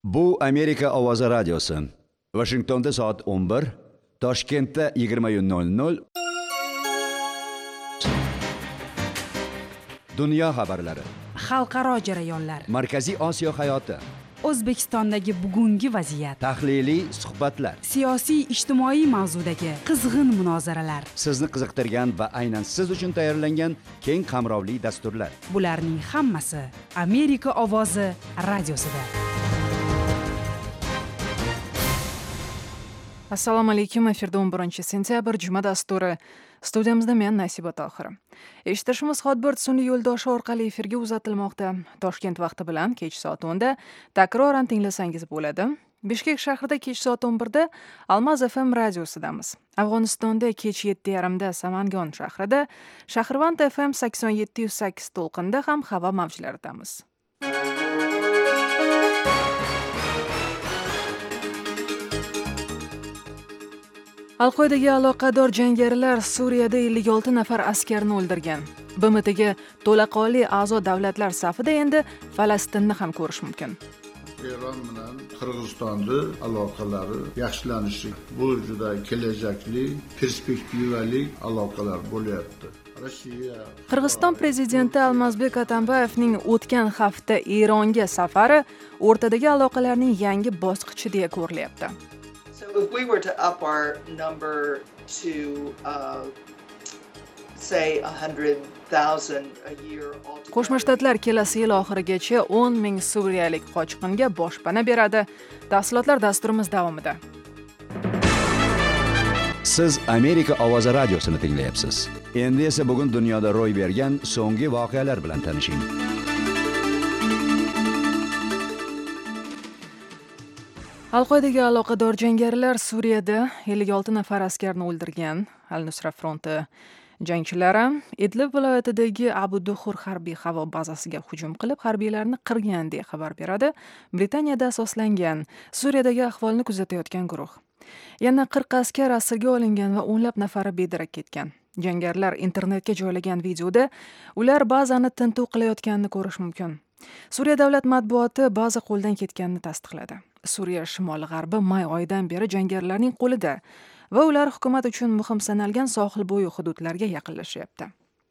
Bu Amerika ovozi radiosi. Washingtonda soat 11, Toshkentda 20:00. Dunyo xabarlari. Xalqaro jarayonlar. Markaziy Osiyo hayoti. O'zbekistondagi bugungi vaziyat. Tahliliy suhbatlar. Siyosiy ijtimoiy mavzudagi qizg'in munozaralar. Sizni qiziqtirgan va aynan siz uchun tayyorlangan keng qamrovli dasturlar. Bularning hammasi Amerika ovozi radiosida. Assalomu alaykum, efirda 11 sentyabr juma dasturi. Studiyamizda men Nasiba Tohir. Eshitishimiz Hotbird sun'iy yo'ldoshi orqali efirga uzatilmoqda. Toshkent vaqti bilan kech soat 10 da takroran tinglasangiz bo'ladi. Bishkek shahrida kech soat 11 da Almaz FM radiosidamiz. Afg'onistonda kech 7:30 da Samangon shahrida, Shahrivand FM 87.8 to'lqinda ham havo mavjlaridamiz. Al-Qoidaga aloqador jangarilar Suriyada 56 nafar askarni o'ldirgan. BMTga to'laqonli a'zo davlatlar safida endi Falastinni ham ko'rish mumkin. Eron bilan Qirg'izistonning aloqalari yaxshilanishi, bu juda kelajakli, perspektivali aloqalar bo'lyapti. Qirg'iziston prezidenti Almazbek Atambayevning o'tgan hafta Eronga safari o'rtadagi aloqalarning yangi bosqichi deya ko'rilyapti. If we were to up our number to, say, 100,000 a year altogether. Qo'shma Shtatlar kelasi yil oxirigacha 10 ming suriyalik qochqinga boshpana beradi. Tafsilotlar dasturimiz davomida. Siz Amerika ovozi radiosini tinglayapsiz. Endi esa bugun dunyoda ro'y bergan so'nggi voqealar bilan tanishing. Al-Qoidaga aloqador jangarilar Suriyada 56 nafar askarni o'ldirgan. Al-Nusra fronti jangchilari Idlib viloyatidagi Abu Duhur harbiy havo bazasiga hujum qilib, harbiylarni qirgan deya xabar beradi. Britaniyada asoslangan Suriyadagi ahvolni kuzatayotgan guruh. Yana 40 askar asirga olingan va o'nlab nafari bedarak ketgan. Jangarilar internetga joylagan videoda ular bazani tintuv qilayotganini ko'rish mumkin. Suriya davlat matbuoti baza qo'ldan ketganini tasdiqladi. Suriya shimoli-g'arbi may oyidan beri jangarilarning qo'lida va ular hukumat uchun muhim sanalgan sohil bo'yi hududlarga yaqinlashyapti.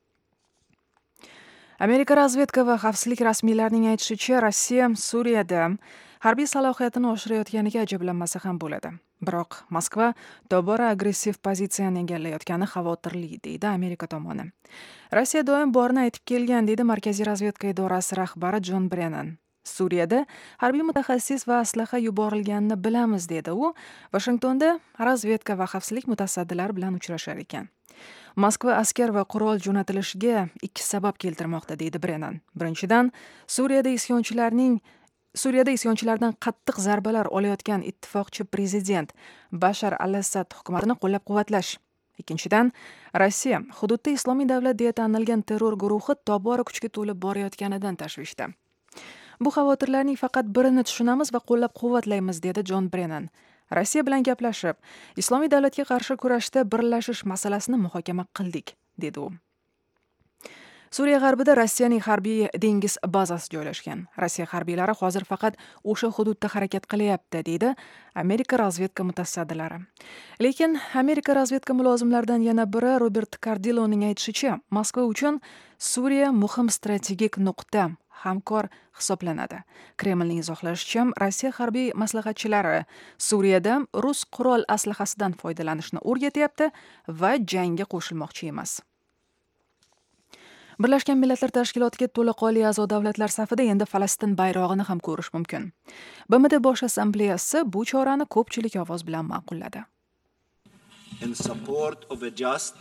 Amerika razvedka va xavfsizlik rasmiylarining aytishicha, Rossiya Suriyada harbiy salohiyatini oshirayotganiga ajablanmasa ham bo'ladi. Biroq Moskva tobora agressiv pozitsiyani egallayotgani xavotirli, deydi Amerika tomoni. Rossiya doim borni aytib kelgan, deydi Markaziy razvedka idorasi rahbari John Brennan. Suriyada harbiy mutaxassis va aslaha yuborilganini bilamiz, dedi u. Washingtonda razvedka va xavfsizlik mutasaddilari bilan uchrashar ekan. Moskva askar va qurol jo'natilishiga ikki sabab keltirmoqda, deydi Brennan. Birinchidan, Suriyada isyonchilardan qattiq zarbalar olayotgan ittifoqchi prezident Bashar al-Assad hukumatini qo'llab-quvvatlash. Ikkinchidan, Rossiya hududda Islomiy davlat deya tanilgan terror guruhi tobora kuchga to'lib borayotganidan tashvishda. Bu xavotirlarning faqat birini tushunamiz va qo'llab-quvvatlaymiz, dedi John Brennan. Rossiya bilan gaplashib, Islomiy davlatga qarshi kurashda birlashish masalasini muhokama qildik, dedi u. Suriya g'arbida Rossiyaning harbiy dengiz bazasi joylashgan. Rossiya harbiylari hozir faqat o'sha hududda harakat qilyapti, deydi Amerika razvedka mutasaddilari. Lekin Amerika razvedka mulozimlaridan yana biri Robert Cardilloning aytishicha, Moskva uchun Suriya muhim strategik nuqta, hamkor hisoblanadi. Kremlning izohlashicha, Rossiya harbiy maslahatchilari Suriyada rus qurol aslahasidan foydalanishni o'rgatyapti va jangga qo'shilmoqchi emas. Birlashgan Millatlar Tashkilotiga to'laqonli a'zo davlatlar safida endi Falastin bayrog'ini ham ko'rish mumkin. BMT Bosh assambleyasi bu chorani ko'pchilik ovoz bilan ma'qulladi. In support of a just,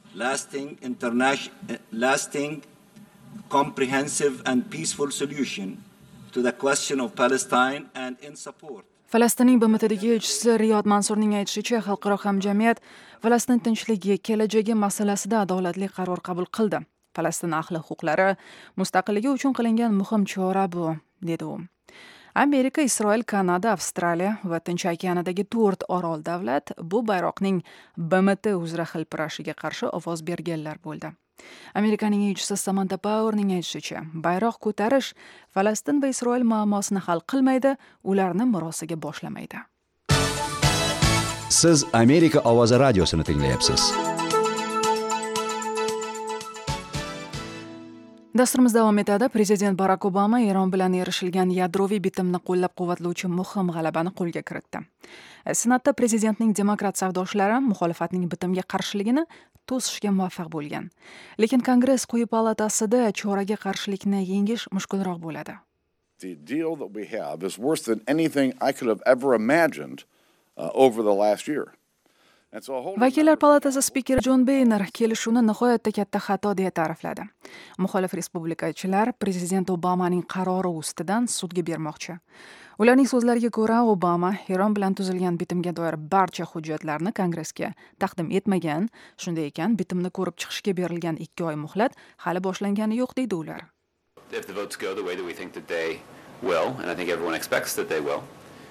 lasting, comprehensive and peaceful solution to the question of Palestine and in support. Falastinning BMTdagi elchisi Riyod Mansurning aytishicha, xalqaro hamjamiyat Falastin tinchligi, kelajagi masalasida adolatli qaror qabul qildi. Falastin ahli huquqlari mustaqilligi uchun qilingan muhim chora bu, dedi u. Amerika, Isroil, Kanada, Avstraliya va Tinch okeanidagi 4 orol davlat bu bayroqning BMT uzra hilpirashiga qarshi ovoz berganlar bo'ldi. Amerikaning elchisi Samantha Powerning aytishicha, bayroq ko'tarish Falastin va Isroil muammosini hal qilmaydi, ularni murosiga boshlamaydi. Siz Amerika ovozi radiosini tinglayapsiz. Dasturimiz davom etadi. Prezident Barack Obama Eron bilan erishilgan yadroviy bitimni qo'llab-quvvatlovchi muhim g'alabani qo'lga kiritdi. Senatda prezidentning demokrat savdoshlari muxolifatning bitimga qarshiligini to'sishga muvaffaq bo'lgan. Lekin Kongress quyi palatasida choraga qarshilikni yengish mushkulroq bo'ladi. The deal that we have is worse than anything I could have ever imagined over the last year. Vakillar palatasi spikeri Jon Boehner kelishuvni nihoyatda katta xato deya ta'rifladi. Muxolif respublikachilar prezident Obamaning qarori ustidan sudga bermoqchi. Ularning so'zlariga ko'ra, Obama Eron bilan tuzilgan bitimga doir barcha hujjatlarni Kongressga taqdim etmagan, shunday ekan bitimni ko'rib chiqishga berilgan 2 oy muhlat hali boshlangani yo'q deydi ular. If the votes go the way that we think that they will, and I think everyone expects that they will,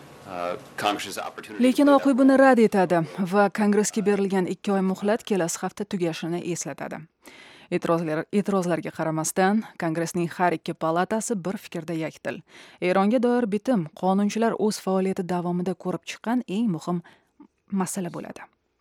Lekin Oq uy buni rad etadi va Kongressga berilgan 2 oy muhlat kelasi hafta tugashini eslatadi. E'tirozlarga qaramasdan, Kongressning har 2 palatasi bir fikrda yakdil. Eronga doir bitim qonunchilar o'z faoliyati davomida ko'rib chiqqan eng muhim masala bo'ladi.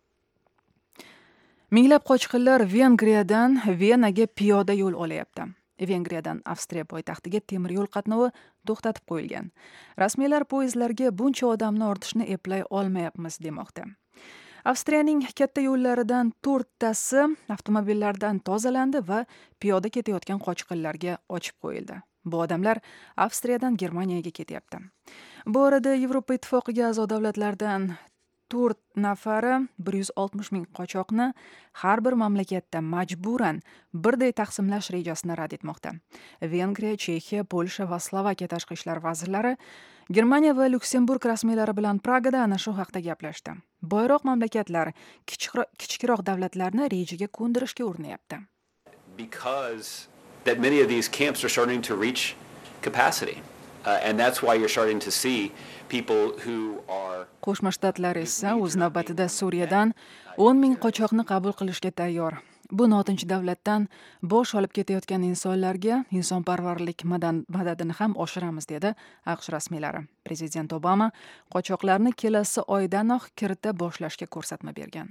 Minglab qochqinlar Vengriyadan Venaga piyoda yo'l olyapti. Vengriyadan Avstriya poytaxtiga temir yo'l qatnovi to'xtatib qo'yilgan. Rasmiylar poyezdlarga buncha odamni ortishni eplay olmayapmiz demoqda. Avstriyaning katta yo'llaridan 4 tasi avtomobillardan tozalandi va piyoda ketayotgan qochqinlarga ochib qo'yildi. Bu odamlar Avstriyadan Germaniyaga ketyapti. Bu orada Yevropa ittifoqiga a'zo davlatlardan 4 nafari 160 ming qochoqni har bir mamlakatda majburan birday taqsimlash rejasini rad etmoqda. Vengriya, Chexiya, Polsha va Slovakiya tashqi ishlar vazirlari Germaniya va Lyuksemburg rasmiylari bilan Pragada ana shu haqda gaplashdi. Boyroq mamlakatlar kichikroq davlatlarni rejaga ko'ndirishga urinayapti. Because that many of these camps are starting to reach capacity. And that's why you're starting to see people who are Qo'shma Shtatlar esa o'z navbatida Suriyadan 10 ming qochoqni qabul qilishga tayyor. Bu notinch davlatdan bosh olib ketayotgan insonlarga insonparvarlik madadini ham oshiramiz dedi AQSh rasmiylari. Prezident Obama qochoqlarni kelasi oydanoq kirita boshlashga ko'rsatma bergan.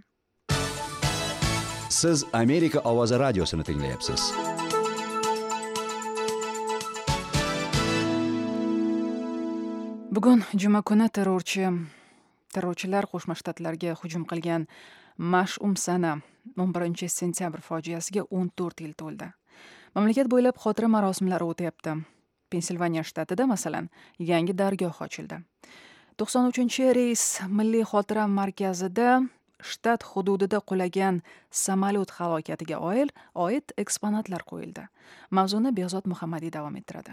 Siz Amerika ovozi radiosini tinglayapsiz. Bugun juma kuni terrorchilar Qo'shma Shtatlarga hujum qilgan mash'um sana 11 sentyabr fojiasiga 14 yil to'ldi. Mamlakat bo'ylab xotira marosimlari o'tyapti. Pensilvaniya shtatida masalan yangi dargoh ochildi. 93-reys milliy xotira markazida shtat hududida qulagan samolyot halokatiga oid eksponatlar qo'yildi. Mavzuni Behzod Muhammadiy davom ettiradi.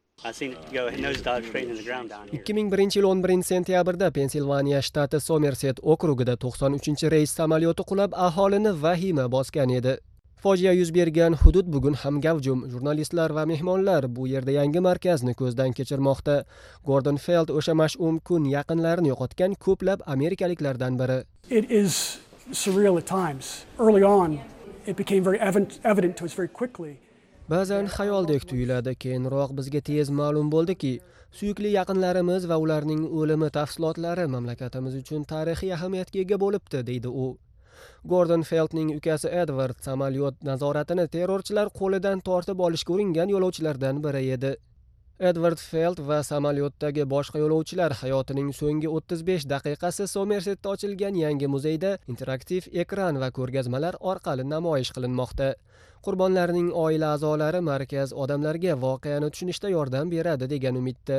2001 yil 11 sentyabrda Pensilvaniya shtati Somerset okrugida 93-reys samolyoti qulab aholini vahima bosgan edi. Fojia yuz bergan hudud bugun ham gavjum. Jurnalistlar va mehmonlar bu yerda yangi markazni ko'zdan kechirmoqda. Gordon Feld o'sha mash'um kun yaqinlarini yo'qotgan ko'plab amerikaliklardan biri. It is surreal at times. Early on, it became very evident to us very quickly. Ba'zan xayoldek tuyuladi, keyinroq bizga tez ma'lum bo'ldiki, suyukli yaqinlarimiz va ularning o'limi tafsilotlari mamlakatimiz uchun tarixiy ahamiyatga ega bo'libdi, deydi u. Gordon Feldning ukasi Edward samolyot nazoratini terrorchilar qo'lidan tortib olishga uringan yo'lovchilardan biri edi. Edward Feld va samolyotdagi boshqa yo'lovchilar hayotining so'nggi 35 daqiqasi Somersetda ochilgan yangi muzeyda interaktiv ekran va ko'rgazmalar orqali namoyish qilinmoqda. Qurbonlarning oila a'zolari markaz odamlarga voqeani tushunishda yordam beradi degan umidda.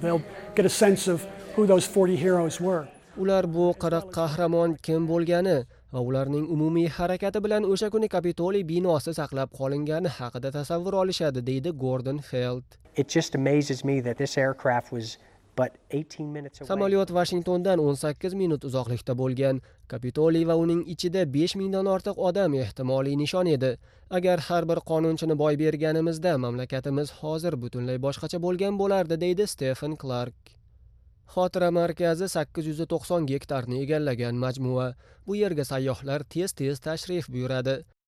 Ular bu 40 qahramon kim bo'lgani va ularning umumiy harakati bilan o'sha kuni Kapitoliy binosi saqlab qolingani haqida tasavvur olishadi, deydi Gordon Feld. It just amazes me that this aircraft was but 18 minutes away. Samolyot Washingtondan 18 minut uzoqlikda bo'lgan. Kapitoliy va uning ichida 5000 dan ortiq odam ehtimoliy nishon edi. Agar har bir qonunchini boy berganimizda mamlakatimiz hozir butunlay boshqacha bo'lgan bo'lardi, deydi Stephen Clark. Xotira markazi 890 gektarni egallagan majmua. Bu yerga sayyohlar tez-tez tashrif buyuradi.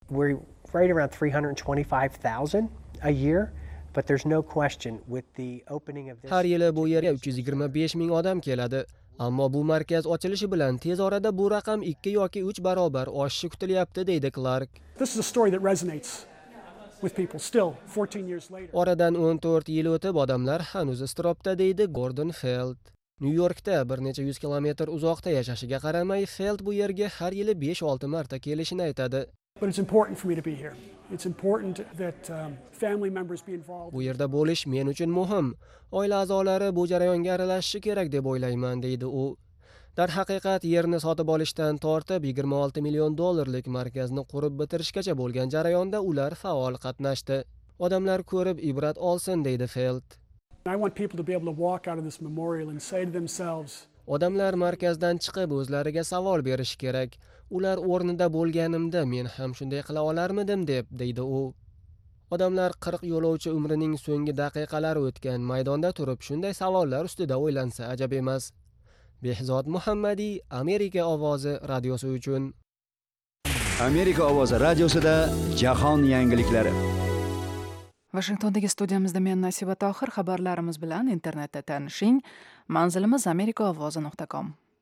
We're right around 325,000 a year, but there's no question with the opening of this. Har yili bu yerga 325 ming odam keladi. Ammo bu markaz ochilishi bilan tez orada bu raqam 2 yoki 3 barobar oshishi kutilyapti, deydi Clark. This is a story that resonates with people still 14 years later. Oradan 14 yil o'tib odamlar hanuz iztirobda, deydi Gordon Feld. New Yorkda bir necha 100 kilometr uzoqda yashashiga qaramay, Feld bu yerga har yili 5-6 marta kelishini aytadi. But it's important for me to be here. It's important that family members be involved. Bu yerda bo'lish men uchun muhim. Oila a'zolari bu jarayonga aralashishi kerak deb o'ylayman, deydi u. Darhaqiqat yerni sotib olishdan tortib $26 million markazni qurib bitirishgacha bo'lgan jarayonda ular faol qatnashdi. Odamlar ko'rib ibrat olsin, deydi Feld. I want people to be able to walk out of this memorial and say to themselves, Odamlar markazdan chiqib o'zlariga savol berish kerak. Ular o'rnida bo'lganimda men ham shunday qila olarmidim deb, deydi u. Odamlar 40 yo'lovchi umrining so'nggi daqiqalari o'tgan maydonda turib shunday savollar ustida o'ylansa ajab emas. Behzod Muhammadiy, Amerika ovozi radiosi uchun. Amerika ovozi radiosida jahon yangiliklari. Washingtondagi studiyamizda men Nasiba Tohir, xabarlarimiz bilan internetda tanishing. Manzilimiz amerikaovozi.com.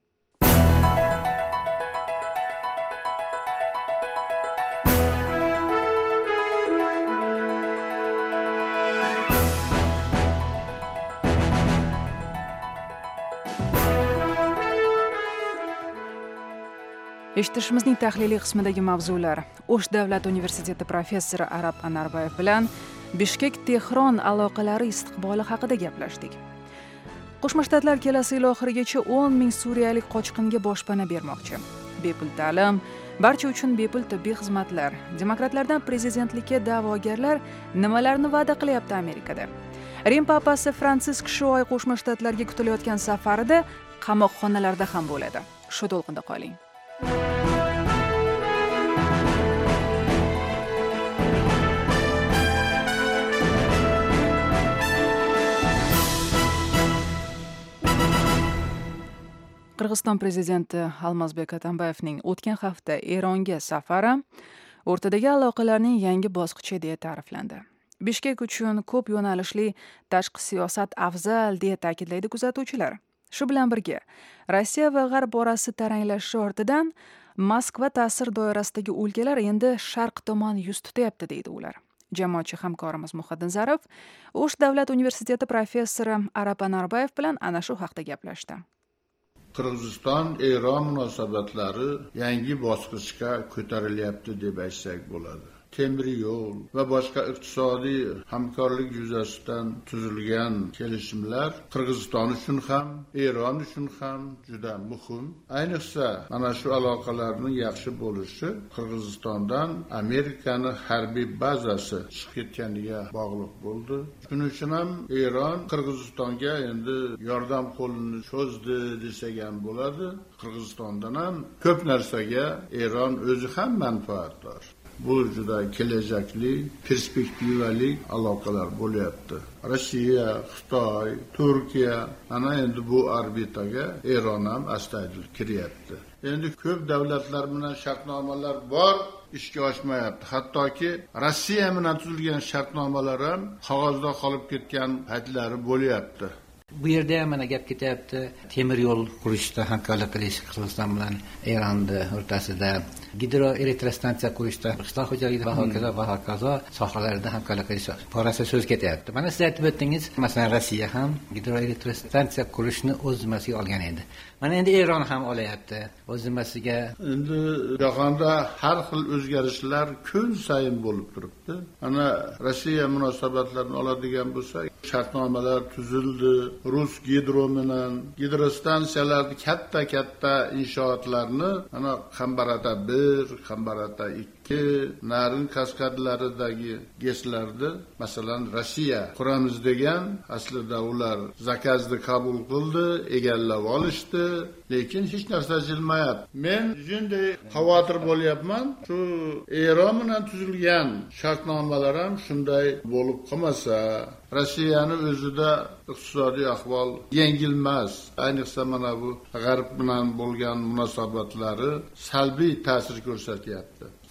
Eshitishimizning tahliliy qismidagi mavzular: O'sh davlat universiteti professori Arab Anarbayev bilan Bishkek-Tehron aloqalari istiqboli haqida gaplashdik. Qo'shma Shtatlar kelasi yil oxirigacha 10 ming suriyalik qochqinga boshpana bermoqchi. Bepul ta'lim, barcha uchun bepul tibbiy xizmatlar. Demokratlardan prezidentlikka da'vogarlar nimalarni va'da qilyapti Amerikada? Rim papasi Fransisk shu oy Qo'shma Shtatlarga kutilayotgan safarida qamoqxonalarda ham bo'ladi. Shu to'lqinda qoling. Qirg'iziston prezidenti Almazbek Atambayevning o'tgan hafta Eronga safari o'rtadagi aloqalarning yangi bosqichi deya ta'riflandi. Bishkek uchun ko'p yo'nalishli tashqi siyosat afzal deya ta'kidlaydi kuzatuvchilar. Shu bilan birga, Rossiya va G'arb orasi taranglashishi ortidan Moskva ta'sir doirasidagi o'lkalar endi sharq tomon yuz tutyapti, deydi ular. Jamoatchi hamkorimiz Muhaddin Zarif O'sh davlat universiteti professori Arab Anarbayev bilan ana shu haqda gaplashdi. Qirg'iziston-Eron munosabatlari yangi bosqichga ko'tarilyapti deb aytsak bo'ladi. Temir yo'l va boshqa iqtisodiy hamkorlik yuzasidan tuzilgan kelishimlar Qirg'iziston uchun ham, Eron uchun ham juda muhim. Ayniqsa, mana shu aloqalarning yaxshi bo'lishi Qirg'izistondan Amerikani harbiy bazasi chiqib ketganiga bog'liq bo'ldi. Shuning uchun ham Eron Qirg'izistonga endi yordam qo'lini cho'zdi desak ham bo'ladi. Qirg'izistondan ham ko'p narsaga Eron o'zi ham manfaatdor. Bu juda kelajakli, perspektivali aloqalar bo'lyapti. Rossiya, Xitoy, Turkiya ana endi bu orbitaga Eron ham astaydil kiryapti. Endi ko'p davlatlar bilan shartnomalar bor, ishga oshmayapti. Hattoki Rossiya bilan tuzilgan shartnomalar ham qog'ozda qolib ketgan paytlari bo'lyapti. Bu yerda mana gap ketyapti, temir yo'l qurishda hamkorlik qilish Qirg'iziston bilan Eron o'rtasida, gidroelektrostansiya qurishda, qishloq xo'jaligi va hokazo sohalarida hamkorlik qilish borasida so'z ketyapti. Mana siz aytib o'tdingiz, masalan Rossiya ham gidroelektrostansiya qurishni o'z zimmasiga olgan edi. Mana endi Eron ham olyapti o'z zimmasiga. Endi jahonda har xil o'zgarishlar kun sayin bo'lib turibdi. Ana Rossiya munosabatlarini oladigan bo'lsak, shartnomalar tuzildi. Rus gidro bilan gidrostansiyalarni katta inshootlarni ana Qambarata 1, Qambarata 2, Narin kaskadlaridagi GESlarni masalan Rossiya quramiz degan, aslida ular zakazni qabul qildi, egallab olishdi, lekin hech narsa jilmayapti. Men shunday xavotir bo'lyapman, shu Eron bilan tuzilgan shartnomalar ham shunday bo'lib qolmasa, Rossiyani o'zida iqtisodiy ahvol yengilmas. Ayniqsa mana bu G'arb bilan bo'lgan munosabatlari salbiy ta'sir ko'rsatyapti.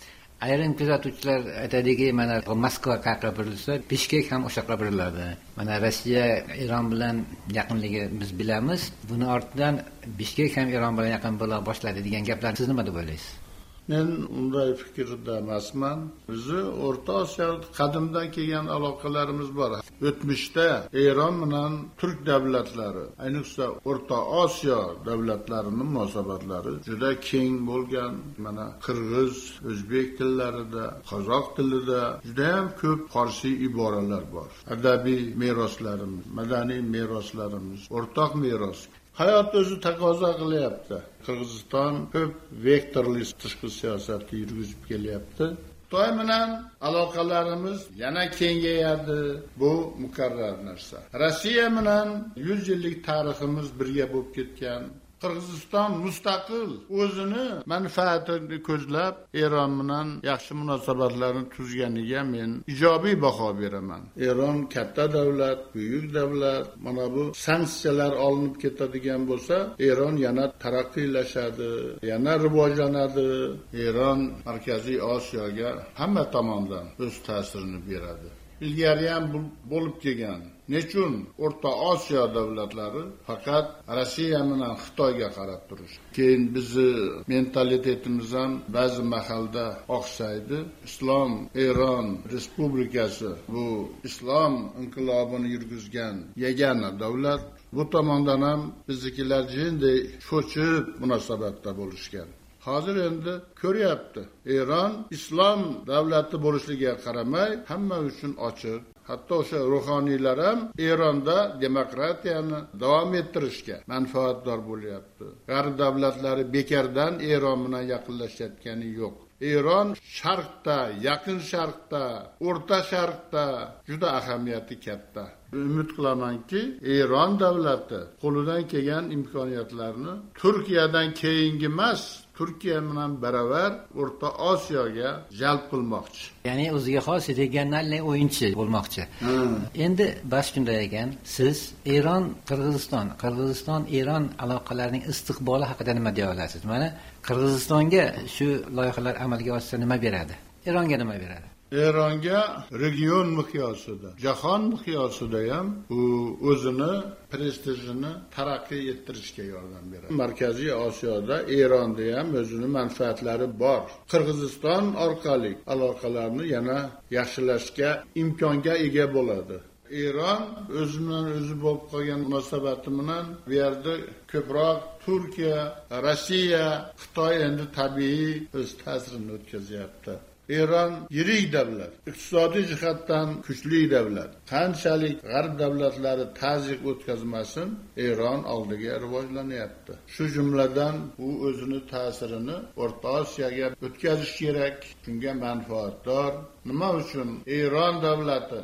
ayrim kuzatuvchilar aytadiki, mana Moskva qayerga burilsa, Bishkek ham o'sha yoqqa buriladi. Mana Rossiya Eron bilan yaqinligi biz bilamiz. Buni ortidan Bishkek ham Eron bilan yaqin bo'la boshladi degan gaplar siz nima deb o'ylaysiz? Men unday fikrda emasman. Bizni O'rta Osiyoda qadimdan kelgan aloqalarimiz bor. O'tmishda Eron bilan turk davlatlari, ayniqsa O'rta Osiyo davlatlarining munosabatlari juda keng bo'lgan. Mana qirg'iz, o'zbek tillarida, qozoq tilida juda ham ko'p farsi iboralar bor. Adabiy meroslarimiz, madaniy meroslarimiz, o'rtoq meros. Hayot o'zi taqozo qilyapti. Qirg'iziston ko'p vektorli tashqi siyosatni yurgizib kelyapti. Xitoy bilan aloqalarimiz yana kengayadi. Bu muqarrar narsa. Rossiya bilan 100 yillik tariximiz birga bo'lib ketgan. Qirg'iziston mustaqil o'zini manfaatini ko'zlab Eron bilan yaxshi munosabatlarni tuzganiga men ijobiy baho beraman. Eron katta davlat, buyuk davlat. Mana bu sanksiyalar olinib ketadigan bo'lsa, Eron yana taraqqiylashadi, yana rivojlanadi. Eron Markaziy Osiyoga hamma tomondan o'z ta'sirini beradi. Ilgari ham bo'lib kelgan. Nechun O'rta Osiyo davlatlari faqat Rossiya bilan Xitoyga qarab turish. Keyin bizni mentalitetimiz ham ba'zi mahalda oqsaydi. Islom Eron Respublikasi bu islom inqilobini yurgizgan yagona davlat. Bu tomondan ham biznikilar jinday cho'chib munosabatda bo'lishgan. Hozir endi ko'ryapti. Eron islom davlati bo'lishligiga qaramay hamma uchun ochiq. Hatto o'sha ruhoniylar ham Eronda demokratiyani davom ettirishga manfaatdor bo'lyapti. G'arb davlatlari bekardan Eron bilan yaqinlashayotgani yo'q. Eron sharqda, yaqin sharqda, o'rta sharqda juda ahamiyati katta. Umid qilamanki, Eron davlati qo'lidan kelgan imkoniyatlarni Turkiyadan keyingi emas, Turkiya bilan baravar O'rta Osiyoga jalb qilmoqchi. Ya'ni o'ziga xos regional o'yinchi bo'lmoqchi. Endi bas shunday ekan, siz Qirg'iziston Eron aloqalarining istiqboli haqida nima deya olasiz? Mana Qirg'izistonga shu loyihalar amalga oshsa nima beradi? Eronga nima beradi? Eronga region miqyosida, jahon miqyosida ham u o'zini prestijini taraqqiy ettirishga yordam beradi. Markaziy Osiyoda Eronda ham o'zini manfaatlari bor. Qirg'iziston orqali aloqalarni yana yaxshilashga imkonga ega bo'ladi. Eron o'zidan o'zi bo'lib qolgan munosabati bilan bu yerda ko'proq Turkiya, Rossiya, Xitoy endi tabiiy o'z ta'sirini o'tkazyapti. Eron yirik davlat, iqtisodiy jihatdan kuchli davlat. Qanchalik g'arb davlatlari ta'ziq o'tkazmasin, Eron oldiga rivojlanyapti. Shu jumladan u o'zini ta'sirini O'rta Osiyoga o'tkazish kerak, shunga manfaatdor. Nima uchun Eron davlati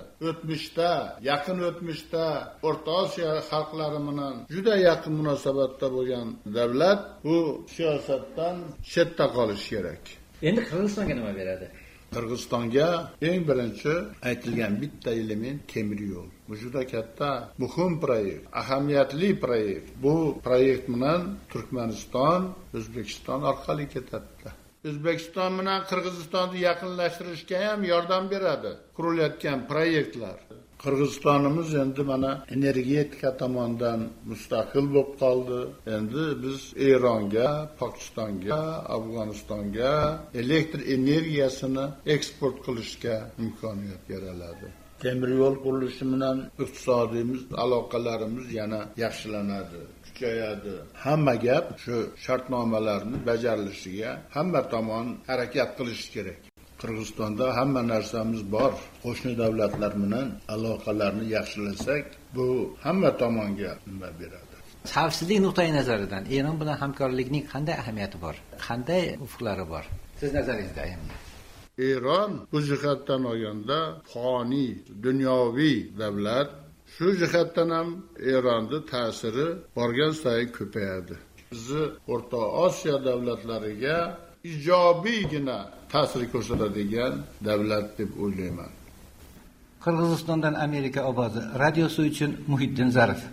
yaqin o'tmishda O'rta Osiyo xalqlari bilan juda yaqin munosabatda bo'lgan davlat, bu siyosatdan chetda qolish kerak. Endi Qirg'izistonga nima beradi? Qirg'izistonga eng birinchi aytilgan bitta element temir yo'l. Bu juda katta, muhim proyekt, ahamiyatli proyekt. Bu proyekt bilan Turkmaniston, O'zbekiston orqali ketadi. O'zbekiston bilan Qirg'izistonni yaqinlashtirishga ham yordam beradi qurilayotgan proyektlar. Qirg'izistonimiz endi mana energetika tomondan mustaqil bo'lib qoldi. Endi biz Eronga, Pokistonga, Afg'onistonga elektr energiyasini eksport qilishga imkoniyat beriladi. Temir yo'l qurilishi bilan iqtisodiymiz, aloqalarimiz yana yaxshilanadi, kuchayadi. Hamma gap shu shartnomalarni bajarilishiga hamma tomon harakat qilish kerak. Qirg'izistonda hamma narsamiz bor. Qo'shni davlatlar bilan aloqalarni yaxshilasak, bu hamma tomonga nima beradi. Xavfsizlik nuqtai nazaridan Eron bilan hamkorlikning qanday ahamiyati bor? Qanday ufqlari bor? Siz nazaringizda endi. Eron bu jihatdan olganda foniy, dunyoviy davlat. Shu jihatdan ham Eronning ta'siri borgan sayin ko'payadi. Bizni O'rta Osiyo davlatlariga ijobiygina ta'sir ko'rsatadigan davlat deb o'ylayman. Qirg'izistondan Amerika ovozi radiosi uchun Muhiddin Zarif.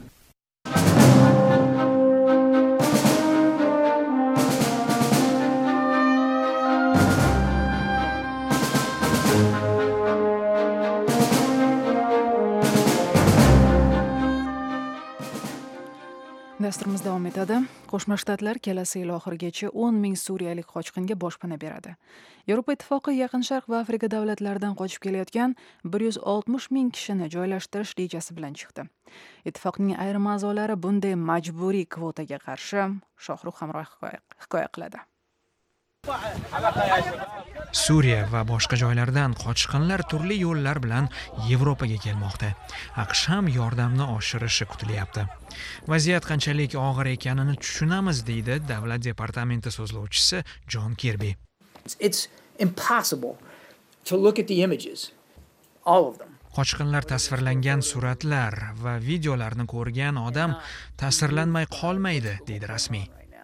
Xabarlarimiz davom etadi. Qo'shma Shtatlar kelasi yil oxirigacha 10 ming suriyalik qochqinga boshpana beradi. Yevropa Ittifoqi Yaqin Sharq va Afrika davlatlaridan qochib kelayotgan 160 ming kishini joylashtirish rejasi bilan chiqdi. Ittifoqning ayrim a'zolari bunday majburiy kvotaga qarshi. Shohruh Hamroh hikoya qiladi. Suriya va boshqa joylardan qochqinlar turli yo'llar bilan Yevropaga kelmoqda. AQSh ham yordamni oshirishi kutilyapti. Vaziyat qanchalik og'ir ekanini tushunamiz, deydi Davlat departamenti so'zlovchisi Jon Kirbi. It's impossible to look at the images, all of them. Qochqinlar tasvirlangan suratlar va videolarni ko'rgan odam ta'sirlanmay qolmaydi, deydi rasmiy.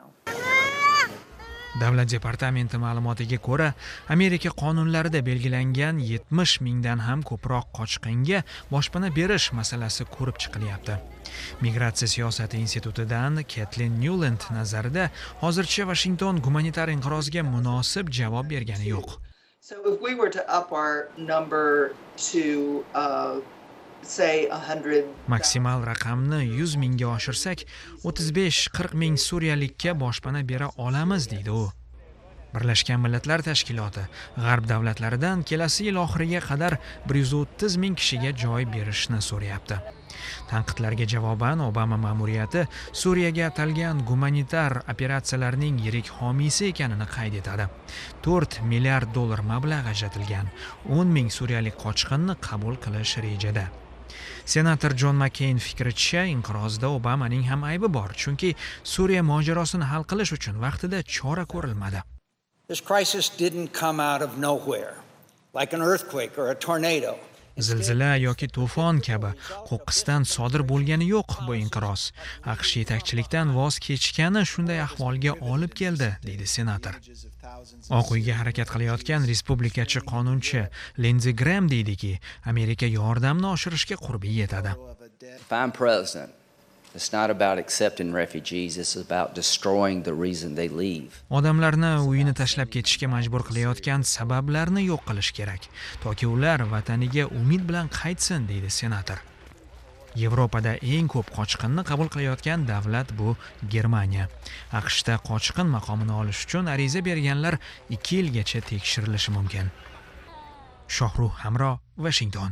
Davlat departamenti ma'lumotiga ko'ra, Amerika qonunlarida belgilangan 70 mingdan ham ko'proq qochqinga boshpana berish masalasi ko'rib chiqilyapti. Migratsiya siyosati institutidan Kathleen Newland nazarida, hozircha Washington gumanitar inqirozga munosib javob bergani yo'q. So if we were to up our number to say 100, maksimal raqamni 100 mingga oshirsak, 35-40 ming suriyalikka boshpana bera olamiz, deydi u. Birlashgan Millatlar Tashkiloti G'arb davlatlaridan kelasi yil oxiriga qadar 130 ming kishiga joy berishni so'rayapti. Tanqidlarga javoban Obama ma'muriyati Suriyaga atalgan gumanitar operatsiyalarning yirik homiysi ekanini qayd etadi. 4 milliard dollar mablag' ajratilgan. 10 ming suriyalik qochqinni qabul qilish rejada. Senator John McCain fikricha, inqirozda Obamaning ham aybi bor, chunki Suriya mojarosini hal qilish uchun vaqtida chora ko'rilmadi. This crisis didn't come out of nowhere, like an earthquake or a tornado. Zilzila yoki to'fon kabi qo'qqisdan sodir bo'lgani yo'q bu inqiroz. AQSh yetakchilikdan voz kechgani shunday ahvolga olib keldi, deydi senator. Oq uyga harakat qilayotgan respublikachi qonunchi Lindsey Graham deydiki, Amerika yordamni oshirishga qurbi yetadi. If I'm president, it's not about accepting refugees, it's about destroying the reason they leave. Odamlarni uyini tashlab ketishga majbur qilayotgan sabablarni yo'q qilish kerak, toki ular vataniga umid bilan qaytsin, deydi senator. Yevropada eng ko'p qochqinni qabul qilayotgan davlat bu Germaniya. AQShda qochqin maqomini olish uchun ariza berganlar 2 yilgacha tekshirilishi mumkin. Shohruh Hamroh, Washington.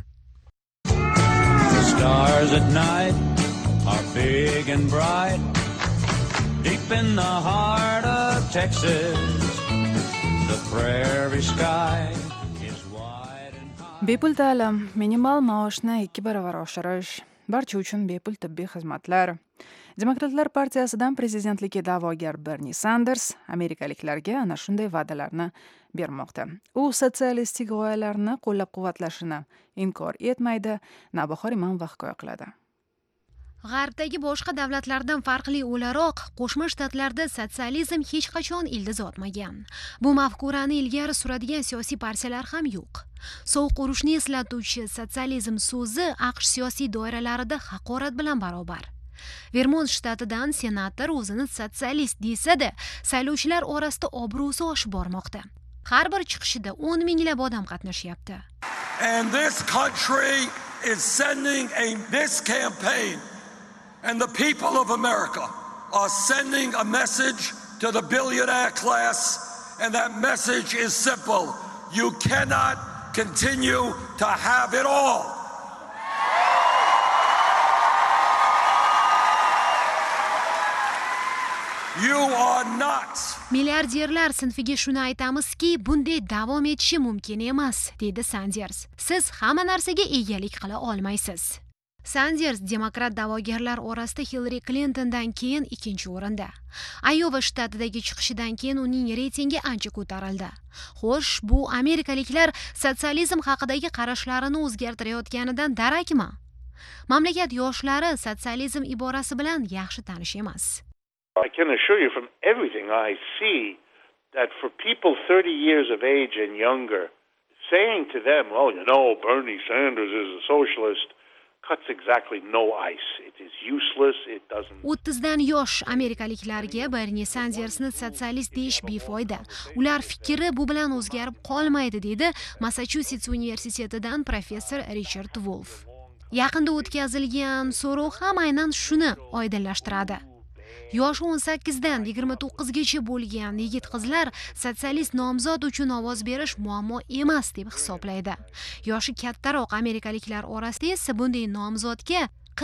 Stars at night are big and bright, deep in the heart of Texas, the prairie sky is wide and high. Bepul ta'lim, minimal maoshni 2 barobar oshirish, barcha uchun bepul tibbiy xizmatlar. Demokratlar partiyasidan prezidentlikka da'vogar Bernie Sanders amerikaliklarga ana shunday va'dalarni bermoqda. U sotsialistik g'oyalarni qo'llab-quvvatlashini inkor etmaydi. Navbahor Imonova hikoya qiladi. G'arbdagi boshqa davlatlardan farqli o'laroq, Qo'shma Shtatlarda sotsializm hech qachon ildiz otmagan. Bu mafkurani ilgari suradigan siyosiy partiyalar ham yo'q. Sovuq urushni eslatuvchi sotsializm so'zi AQSh siyosiy doiralarida haqorat bilan barobar. Vermont shtatidan senator o'zini sotsialist desa-da, saylovchilar orasida obro'si oshib bormoqda. Har bir chiqishida 10 minglab odam qatnashyapti. And this country is sending this campaign, and the people of America are sending a message to the billionaire class, and that message is simple. You cannot continue to have it all. You are not. Milliarderlar sinfiga shuni aytamizki, bunday davom etishi mumkin emas, dedi Sanders. Siz hamma narsaga egalik qila olmaysiz. Sanders demokrat da'vogarlar orasida Hillary Clintondan keyin 2-o'rinda. Iowa shtatidagi chiqishidan keyin uning reytingi ancha ko'tarildi. Xo'sh, bu amerikaliklar sotsializm haqidagi qarashlarini o'zgartirayotganidan darakmi? Mamlakat yoshlari sotsializm iborasi bilan yaxshi tanish emas. I can assure you from everything I see that for people 30 years of age and younger, saying to them, well, you know, Bernie Sanders is a socialist, cuts exactly no ice. It is useless, it doesn't... 30dan yosh amerikaliklarga Bernie Sandersni sotsialist deyish befoyda. Ular fikri bu bilan o'zgarib qolmaydi, dedi Massachusetts universitetidan professor Richard Wolf. Yaqinda o'tkazilgan so'rov ham aynan shuni oydinlashtiradi. Yoshi 18 dan 29 gacha bo'lgan yigit-qizlar sotsialist nomzod uchun ovoz berish muammo emas deb hisoblaydi. Yoshi kattaroq amerikaliklar orasida esa bunday nomzodga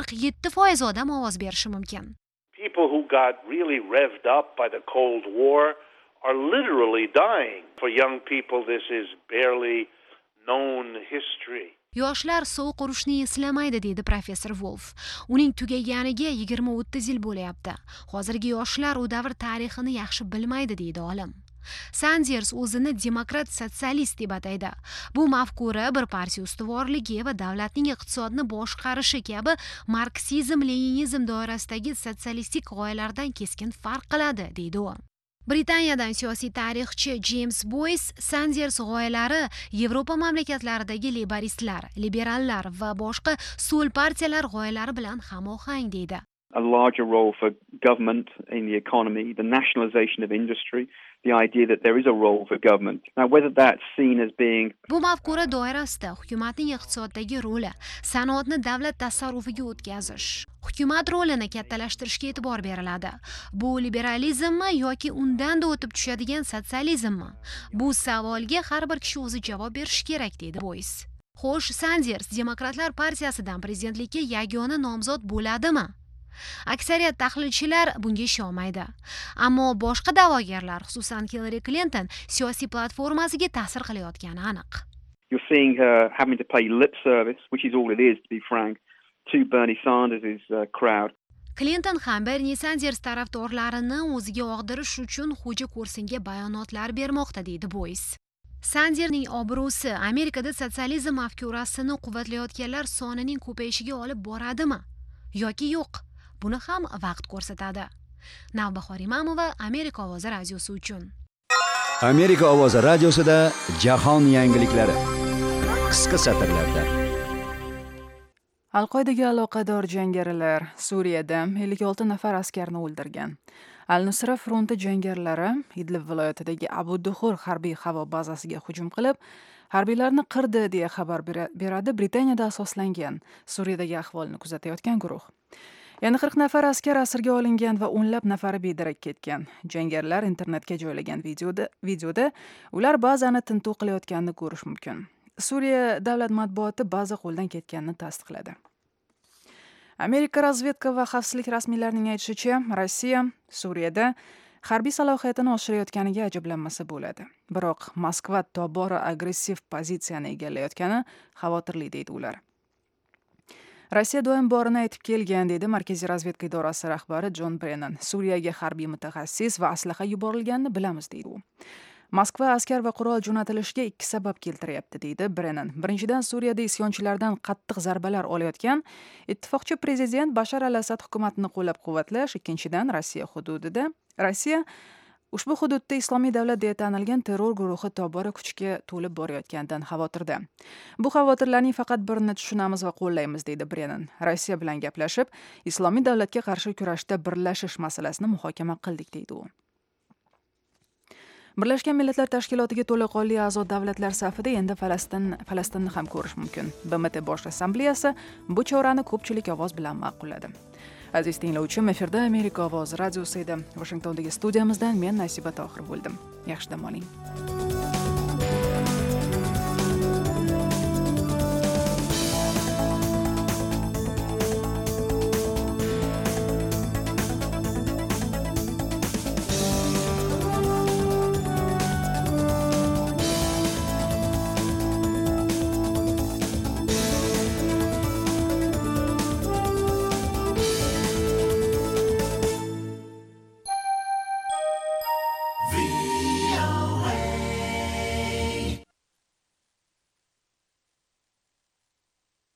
47% odam ovoz berishi mumkin. People who got really revved up by the Cold War are literally dying. For young people, this is barely known history. Yoshlar sovuq urushni eslamaydi deydi professor Wolf. Uning tugaganiga 20-30 yil bo'layapti. Hozirgi yoshlar u davr tarixini yaxshi bilmaydi deydi olim. Sanders o'zini demokrat sotsialist deb ataydi. Bu mafkura bir partiya ustuvorligi va davlatning iqtisodni boshqarishi kabi marksizm-leninizm doirasidagi sotsialistik g'oyalardan keskin farq qiladi, deydi u. Britaniyadan siyosiy tarixchi James Boyce Sanders g'oyalari Yevropa mamlakatlaridagi liberallar va boshqa so'l partiyalar g'oyalari bilan hamohang deydi. A larger role for government in the economy, the nationalization of industry, the idea that there is a role for government. Now, whether that's seen as being... Bu mafkura doirasida hukumatning iqtisoddagi roli, sanoatni davlat tasarrufiga o'tkazish, hukumat rolini kattalashtirishga e'tibor beriladi. Bu liberalizmmi yoki undan da o'tib tushadigan sotsializmmi? Bu savolga har bir kishi o'zi javob berishi kerak, deydi Boyce. Xo'sh, Sanders Demokratlar partiyasidan prezidentlikka yagona nomzod bo'ladimi? Aksariyat tahlilchilar bunga ishonmaydi. Ammo boshqa da'vogarlar, xususan Hillary Clinton, siyosiy platformasiga ta'sir qilayotgani aniq. You're seeing her having to pay lip service, which is all it is, to be frank, to Bernie Sanders' crowd. Clinton ham Bernie Sanders tarafdorlarini o'ziga og'dirish uchun xo'ja ko'rsinga bayonotlar bermoqda, deydi Boyce. Sandersning obro'si Amerikada sotsializm mafkurasini quvvatlayotganlar sonining ko'payishiga olib boradimi yoki yo'q? Buni ham vaqt ko'rsatadi. Navbahor Imamova, Amerika ovozi radiosi uchun. Amerika ovozi radiosida jahon yangiliklari. Qisqa satrlarda. Al-Qoidaga aloqador jangarilar Suriyada 56 nafar askarni o'ldirgan. Al-Nusra fronti jangarilari Idlib viloyatidagi Abu Duhur harbiy havo bazasiga hujum qilib, harbiylarni qirdi deya xabar beradi Britaniyada asoslangan Suriyadagi ahvolni kuzatayotgan guruh. Yana 40 nafar askar asirga olingan va o'nlab nafari bedarak ketgan. Jangarilar internetga joylagan videoda ular ba'zani tintuv qilayotganini ko'rish mumkin. Suriya davlat matbuoti baza qo'ldan ketganini tasdiqladi. Amerika razvedka va xavfsizlik rasmiylarining aytishicha, Rossiya Suriyada harbiy salohiyatini oshirayotganiga ajablanmasa bo'ladi. Biroq Moskva tobora agressiv pozitsiyani egallayotgani xavotirli, deydi ular. Rossiya doim borini aytib kelgan, deydi Markaziy razvedka idorasi rahbari John Brennan. Suriyaga harbiy mutaxassis va aslaha yuborilganini bilamiz, deydi u. Moskva askar va qurol jo'natilishiga 2 sabab keltiryapti, deydi Brennan. Birinchidan, Suriyada isyonchilardan qattiq zarbalar olayotgan ittifoqchi prezident Bashar al-Asad hukumatini qo'llab-quvvatlash. Ikkinchidan, Rossiya ushbu hududda Islomiy davlat deya tanilgan terror guruhi tobora kuchga to'lib borayotganidan xavotirda. Bu xavotirlarning faqat birini tushunamiz va qo'llaymiz, deydi Brennan. Rossiya bilan gaplashib, Islomiy davlatga qarshi kurashda birlashish masalasini muhokama qildik, deydi u. Birlashgan Millatlar Tashkilotiga to'laqonli a'zo davlatlar safida endi Falastinni ham ko'rish mumkin. BMT Bosh Assambleyasi bu chorani ko'pchilik ovoz bilan ma'qulladi. Aziz tinglovchim, efirda Amerika ovozi radiosi edi. Washingtondagi studiyamizdan men Nasiba Tohir bo'ldim. Yaxshi dam oling.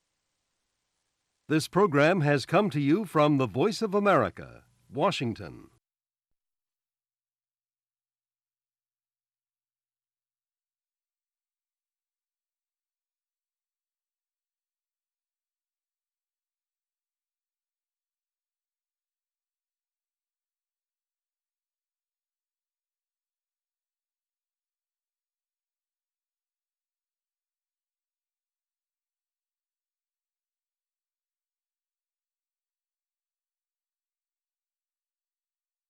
This program has come to you from the Voice of America, Washington.